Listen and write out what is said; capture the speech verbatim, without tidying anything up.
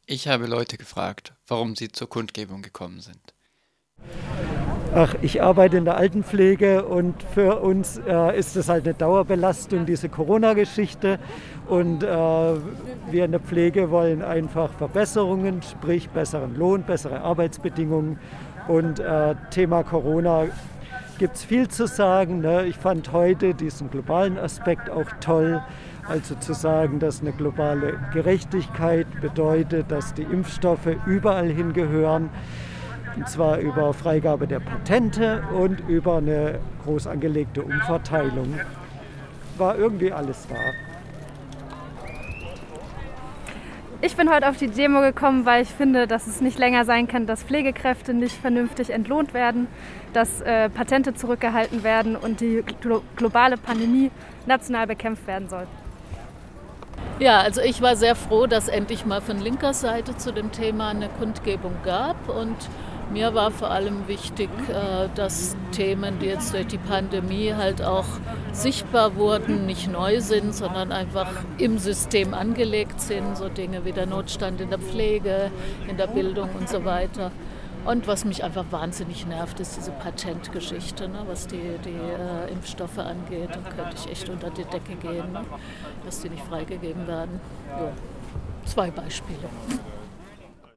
Ich habe Leute gefragt, warum sie zur Kundgebung gekommen sind. Ach, ich arbeite in der Altenpflege und für uns äh, ist es halt eine Dauerbelastung, diese Corona-Geschichte. Und äh, wir in der Pflege wollen einfach Verbesserungen, sprich besseren Lohn, bessere Arbeitsbedingungen. Und äh, Thema Corona gibt es viel zu sagen. Ne? Ich fand heute diesen globalen Aspekt auch toll. Also zu sagen, dass eine globale Gerechtigkeit bedeutet, dass die Impfstoffe überall hingehören. Und zwar über Freigabe der Patente und über eine groß angelegte Umverteilung. War irgendwie alles wahr. Ich bin heute auf die Demo gekommen, weil ich finde, dass es nicht länger sein kann, dass Pflegekräfte nicht vernünftig entlohnt werden, dass äh, Patente zurückgehalten werden und die glo- globale Pandemie national bekämpft werden soll. Ja, also ich war sehr froh, dass endlich mal von linker Seite zu dem Thema eine Kundgebung gab, und mir war vor allem wichtig, dass Themen, die jetzt durch die Pandemie halt auch sichtbar wurden, nicht neu sind, sondern einfach im System angelegt sind, so Dinge wie der Notstand in der Pflege, in der Bildung und so weiter. Und was mich einfach wahnsinnig nervt, ist diese Patentgeschichte, ne, was die, die äh, Impfstoffe angeht. Da könnte ich echt unter die Decke gehen, ne, dass die nicht freigegeben werden. Ja. Zwei Beispiele.